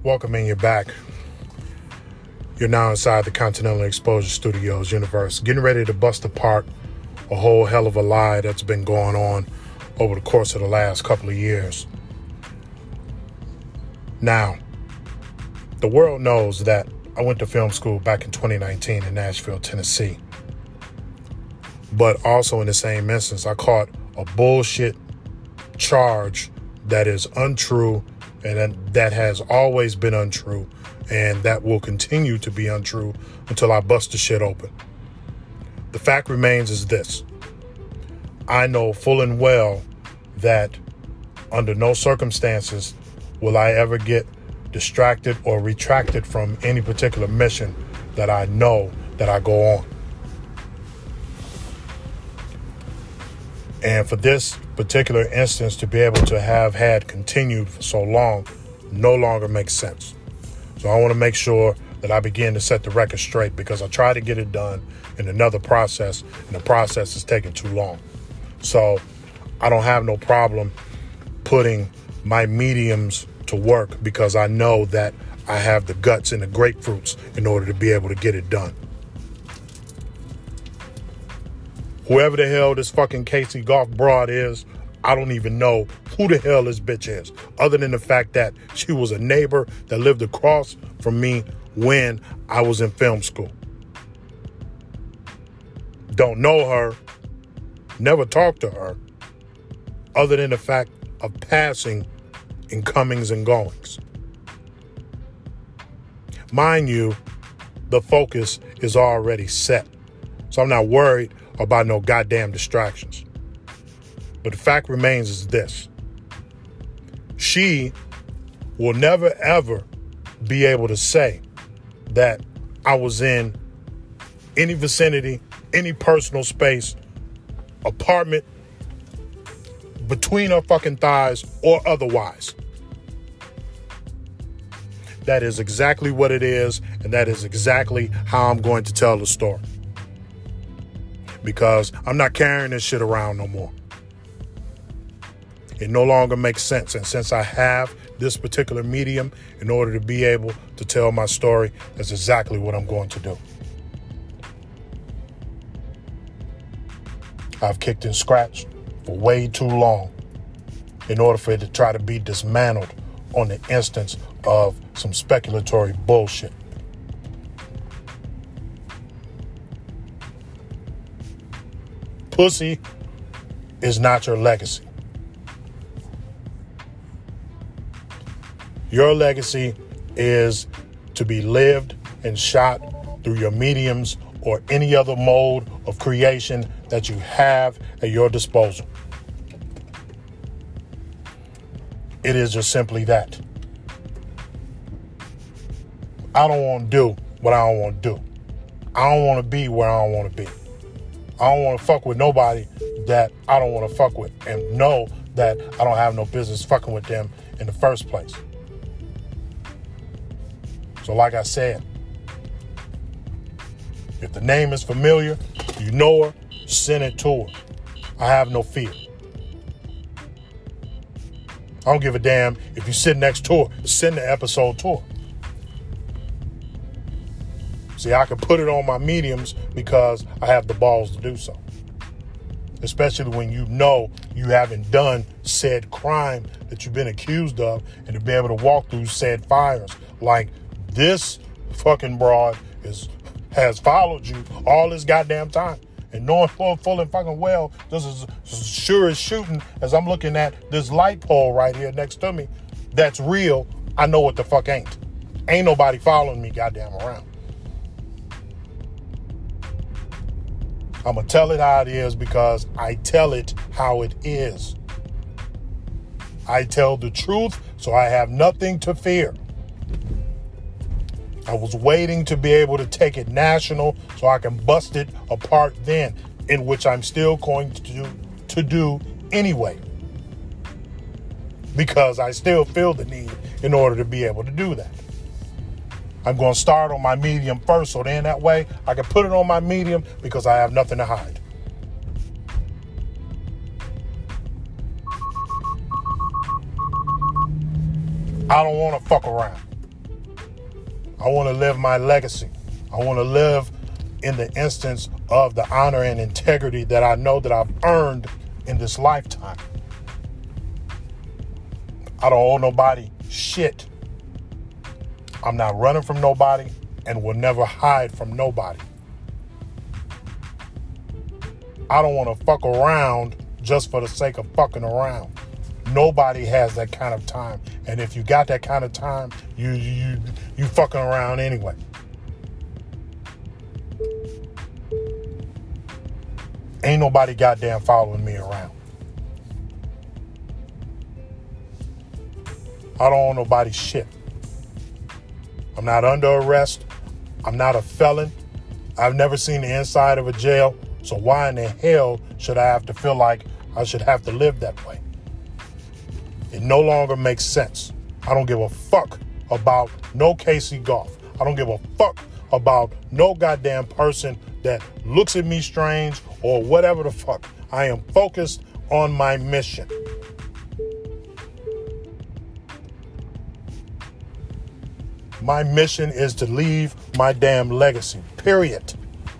Welcoming you back. You're now inside the Continental Exposure Studios universe, getting ready to bust apart a whole hell of a lie that's been going on over the course of the last couple of years. Now, the world knows that I went to film school back in 2019 in Nashville, Tennessee. But also in the same instance, I caught a bullshit charge that is untrue and that has always been untrue and that will continue to be untrue until I bust the shit open. The fact remains is this. I know full and well that under no circumstances will I ever get distracted or retracted from any particular mission that I know that I go on. And for this particular instance to be able to have had continued for so long no longer makes sense. So I want to make sure that I begin to set the record straight because I tried to get it done in another process and the process is taking too long. So I don't have no problem putting my mediums to work because I know that I have the guts and the grapefruits in order to be able to get it done. Whoever the hell this fucking Casey Golf broad is, I don't even know who the hell this bitch is, other than the fact that she was a neighbor that lived across from me when I was in film school. Don't know her, never talked to her, other than the fact of passing in comings and goings. Mind you, the focus is already set, so I'm not worried about no goddamn distractions. But the fact remains is this. She will never ever be able to say that I was in any vicinity, any personal space, apartment, between her fucking thighs or otherwise. That is exactly what it is, and that is exactly how I'm going to tell the story. Because I'm not carrying this shit around no more. It no longer makes sense. And since I have this particular medium in order to be able to tell my story, that's exactly what I'm going to do. I've kicked and scratched for way too long in order for it to try to be dismantled on the instance of some speculatory bullshit. Pussy is not your legacy. Your legacy is to be lived and shot through your mediums or any other mode of creation that you have at your disposal. It is just simply that. I don't want to do what I don't want to do. I don't want to be where I don't want to be. I don't want to fuck with nobody that I don't want to fuck with and know that I don't have no business fucking with them in the first place. So like I said, if the name is familiar, you know her, send it to her. I have no fear. I don't give a damn if you sit next to her, send the episode to her. See, I can put it on my mediums because I have the balls to do so. Especially when you know you haven't done said crime that you've been accused of and to be able to walk through said fires. Like this fucking broad has followed you all this goddamn time. And knowing full and fucking well, this is as sure as shooting as I'm looking at this light pole right here next to me. That's real. I know what the fuck ain't. Ain't nobody following me goddamn around. I'm going to tell it how it is because I tell it how it is. I tell the truth, so I have nothing to fear. I was waiting to be able to take it national so I can bust it apart then, in which I'm still going to do anyway. Because I still feel the need in order to be able to do that. I'm going to start on my medium first, so then that way I can put it on my medium because I have nothing to hide. I don't want to fuck around. I want to live my legacy. I want to live in the instance of the honor and integrity that I know that I've earned in this lifetime. I don't owe nobody shit. I'm not running from nobody and will never hide from nobody. I don't want to fuck around just for the sake of fucking around. Nobody has that kind of time. And if you got that kind of time, you fucking around anyway. Ain't nobody goddamn following me around. I don't owe nobody shit. I'm not under arrest. I'm not a felon. I've never seen the inside of a jail. So why in the hell should I have to feel like I should have to live that way? It no longer makes sense. I don't give a fuck about no Casey Goff. I don't give a fuck about no goddamn person that looks at me strange or whatever the fuck. I am focused on my mission. My mission is to leave my damn legacy, period.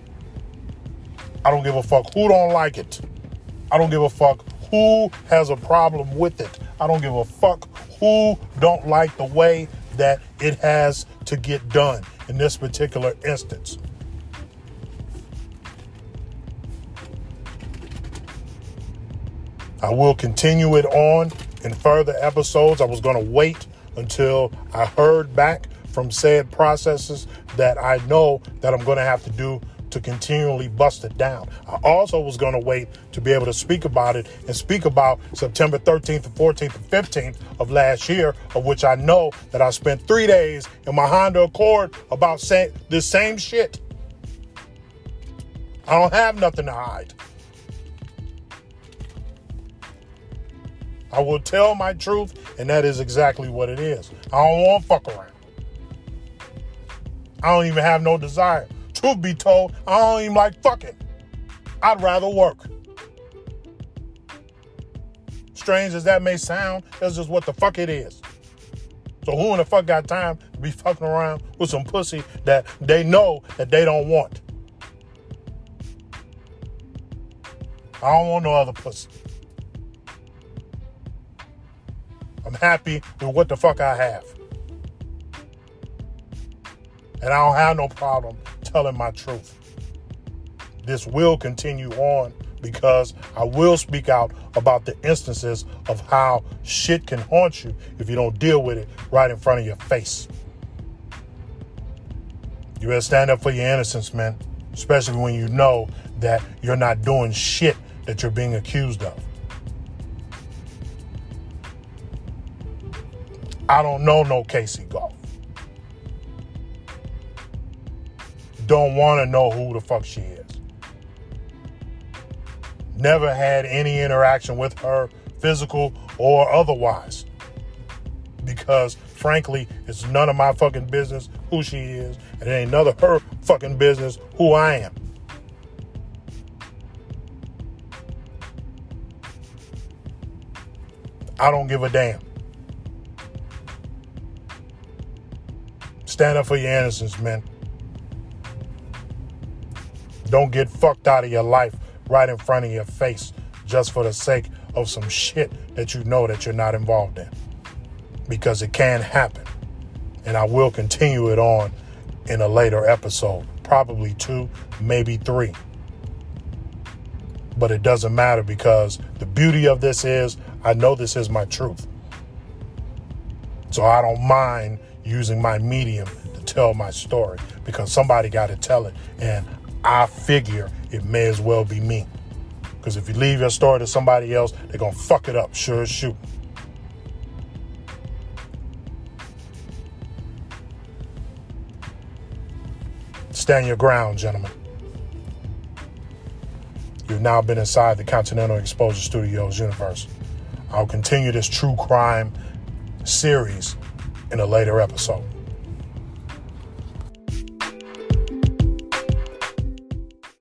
I don't give a fuck who don't like it. I don't give a fuck who has a problem with it. I don't give a fuck who don't like the way that it has to get done in this particular instance. I will continue it on in further episodes. I was going to wait until I heard back from said processes that I know that I'm going to have to do to continually bust it down. I also was going to wait to be able to speak about it and speak about September 13th and 14th and 15th of last year, of which I know that I spent 3 days in my Honda Accord about saying this same shit. I don't have nothing to hide. I will tell my truth, and that is exactly what it is. I don't want to fuck around. I don't even have no desire. Truth be told, I don't even like fucking. I'd rather work. Strange as that may sound, that's just what the fuck it is. So who in the fuck got time to be fucking around with some pussy that they know that they don't want? I don't want no other pussy. I'm happy with what the fuck I have. And I don't have no problem telling my truth. This will continue on because I will speak out about the instances of how shit can haunt you if you don't deal with it right in front of your face. You better stand up for your innocence, man. Especially when you know that you're not doing shit that you're being accused of. I don't know no Casey Goff. Don't want to know who the fuck she is. Never had any interaction with her, physical or otherwise. Because, frankly, it's none of my fucking business who she is, and it ain't none of her fucking business who I am. I don't give a damn. Stand up for your innocence, man. Don't get fucked out of your life right in front of your face just for the sake of some shit that you know that you're not involved in. Because it can happen. And I will continue it on in a later episode. Probably 2, maybe 3. But it doesn't matter because the beauty of this is I know this is my truth. So I don't mind using my medium to tell my story because somebody got to tell it. And I figure it may as well be me. Because if you leave your story to somebody else, they're going to fuck it up, sure as shoot. Stand your ground, gentlemen. You've now been inside the Continental Exposure Studios universe. I'll continue this true crime series in a later episode.